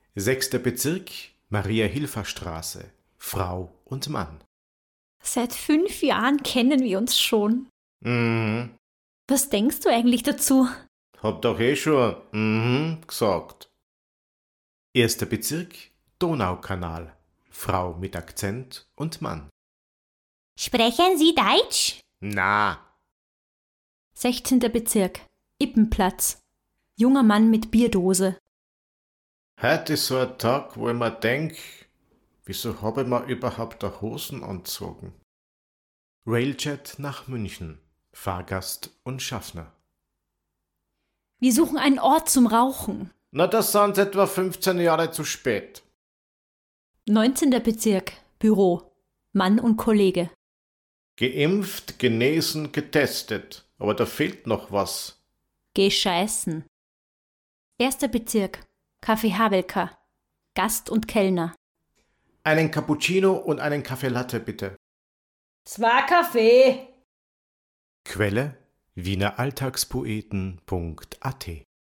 6. Bezirk, Maria-Hilfer-Straße, Frau und Mann. Seit 5 Jahren kennen wir uns schon. Mhm. Was denkst du eigentlich dazu? Hab doch schon gesagt. 1. Bezirk, Donaukanal, Frau mit Akzent und Mann. Sprechen Sie Deutsch? Na, 16. Bezirk, Ippenplatz. Junger Mann mit Bierdose. heute ist so ein Tag, wo ich mir denk, wieso habe ich mir überhaupt eine Hosen angezogen? Railjet nach München, Fahrgast und Schaffner. Wir suchen einen Ort zum Rauchen. Na, das sind etwa 15 Jahre zu spät. 19. Bezirk, Büro. Mann und Kollege. Geimpft, genesen, getestet. Aber da fehlt noch was. Geh scheißen. 1. Bezirk, Café Habelka. Gast und Kellner. Einen Cappuccino und einen Kaffee Latte, bitte. 2 Kaffee. Quelle: wieneralltagspoeten.at